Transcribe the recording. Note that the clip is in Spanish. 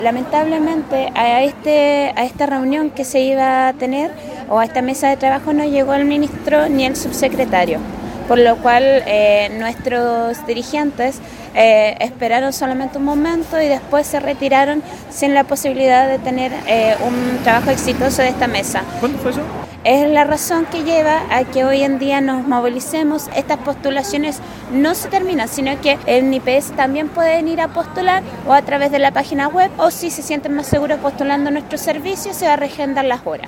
Lamentablemente a esta reunión que se iba a tener o a esta mesa de trabajo no llegó el ministro ni el subsecretario, por lo cual nuestros dirigentes esperaron solamente un momento y después se retiraron sin la posibilidad de tener un trabajo exitoso de esta mesa. ¿Cuándo fue eso? Es la razón que lleva a que hoy en día nos movilicemos. Estas postulaciones no se terminan, sino que en IPS también pueden ir a postular o a través de la página web, o si se sienten más seguros postulando nuestros servicios, se va a reagendar las horas.